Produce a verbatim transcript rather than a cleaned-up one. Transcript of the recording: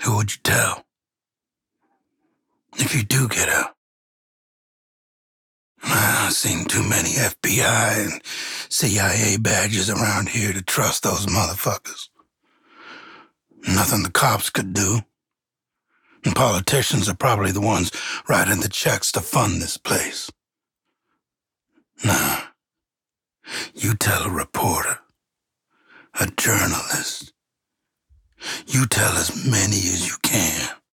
Who would you tell? If you do get out. I've seen too many F B I and C I A badges around here to trust those motherfuckers. Nothing the cops could do. And politicians are probably the ones writing the checks to fund this place. Nah. You tell a reporter, a journalist. You tell as many as you can.